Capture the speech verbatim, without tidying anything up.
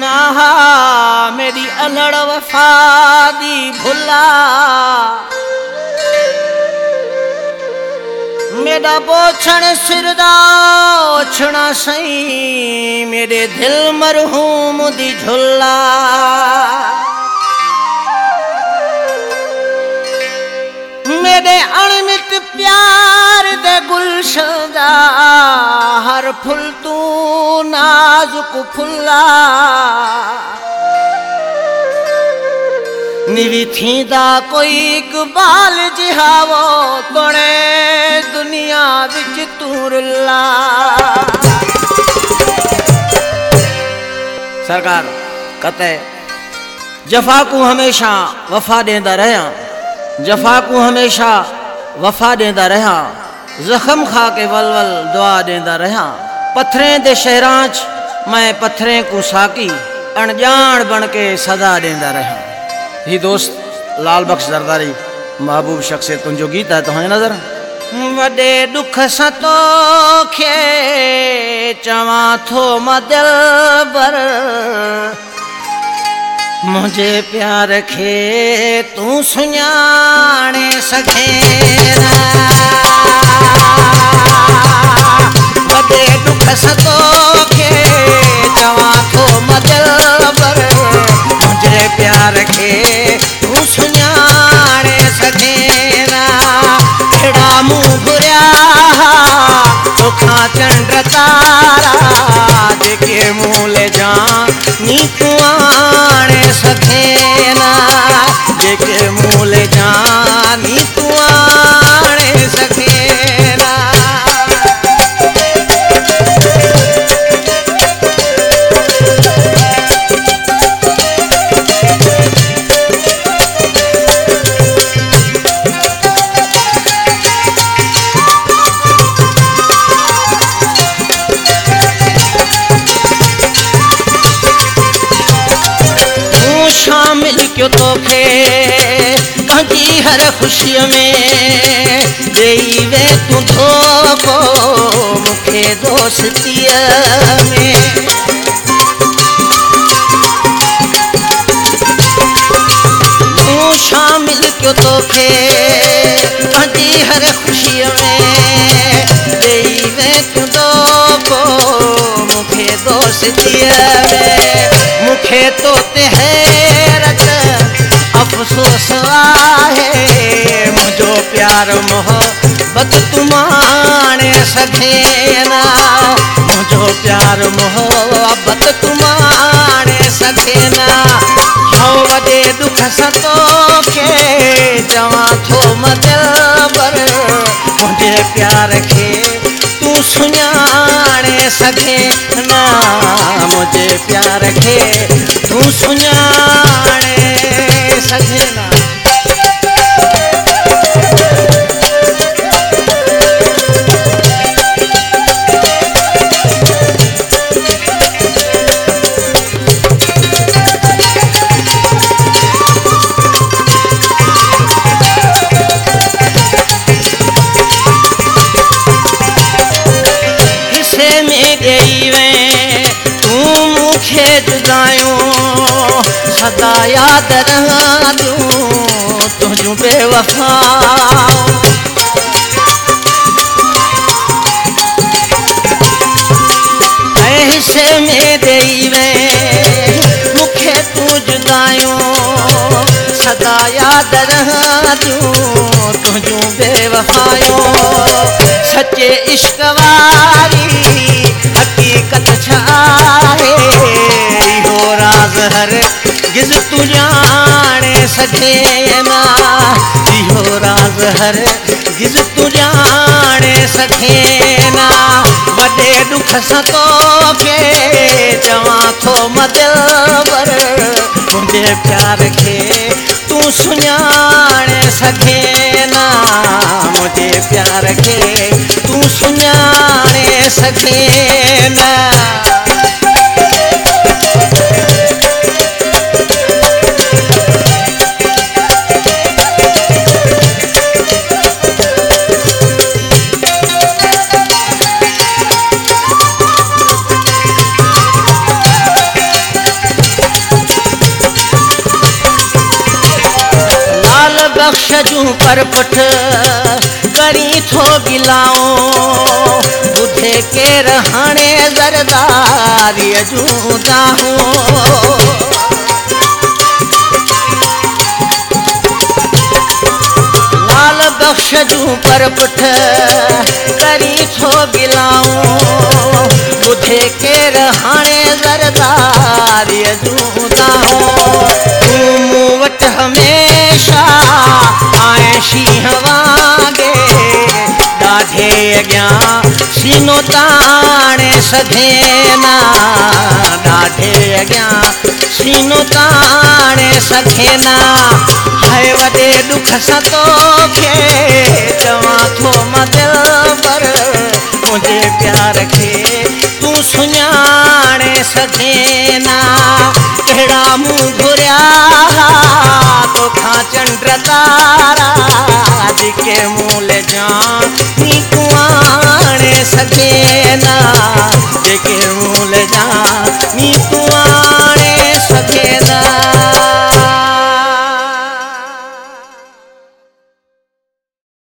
हा मेरी अलड़ वफा दी भुला मेरा बोछण सिरदा ओछना सही मेरे दिल मरहूम दी झुला मेरे अणमित प्यार दे गुलशन दा हर फुल तू नाजुक फुल्ला निवी थींदा कोई इकबाल जिहावो तोड़े दुनिया विच तूरला। सरकार कते जफा को हमेशा वफा देंदा रहा जफा को हमेशा वफा देंदा रहा जख्म खा के वलवल दुआ देंदा रहा पत्थरें दे शहरांच मैं पत्थरें को साकी अनजान बन के सदा देंदा रहा। ही दोस्त लाल बख्श जरदारी महबूब शख्स तुंजो गीत है तो नजर वडे दुख सतो खे चवा थो मदिल बर मुझे प्यार खे तू सुञाणे सघेरा वडे दुख सतो खे चवा थो मदिल बर मुझे प्यार खे तू सुञाणे सघेरा एड़ा मुंह घुरिया तोखा चंड तारा जेके मूल जा नी तू आणे सघेना जेके मूल जा नी तू आणे सघेना। शामिल क्यों तोखे कंहिंजी हर खुशी में देई वे तू धोखो मुखे दोस्तीअ में तूं शामिल क्यों तोखे कंहिंजी हर खुशी में देई वे तू धोखो मुखे दोस्तीअ में मुखे तो ते हैरत अफसोस आहे मुझो प्यार मोहब्बत तुमाणे सघेना मुझो प्यार मोहब्बत तुमाणे सघेना हो वॾे दुख सतो खे चवां थो मदिल बर मुझे प्यार खे तू सुञाणे सघेना मुझे प्यार खे तू सुञाणे सघेना। हिस्से में ॾेई वे तूं मूंखे जुदायूं सदा याद रहंदियूं तुंहिंजूं बेवफाऊं ऐं हिस्से में ॾेई वे मूंखे तूं जुदायूं सदा याद रहंदियूं तुंहिंजूं बेवफायूं सचे इश्क वारी हकीकत छा आहे इहो राज़ हर गिज़ तू जाने सघेना इहो राज़ हर गिज़ तू जाने सघेना वॾे दुख सतो खे चवां थो मदिल बर मुंहिंजे प्यार खे तू सुञाणे सघेना मुंहिंजे प्यार खे तू सुञाणे सघेना। बख्श जूं पर पुठ करी थो गिलाऊं बुधे केर हाणे ज़रदारीअ जूं दाहूं लाल बख्श जूं पर पुठ करी थो गिलाऊं बुधे केर हाणे ज़रदारीअ जूं दाहूं तूं मूं वटि हमेशा आए शींहं वांगे ॾाढे अॻियां सीनो ताणे सघे ना ॾाढे अॻियां सीनो ताणे सघे ना हाय वॾे ॾुख सां तोखे चवां थो मां दिलबर मुंहिंजे प्यार खे तूं सुञाणे सघे ना कहिड़ा मूं घुरिया तोखां चंड तारा जेके मूल जानी तूं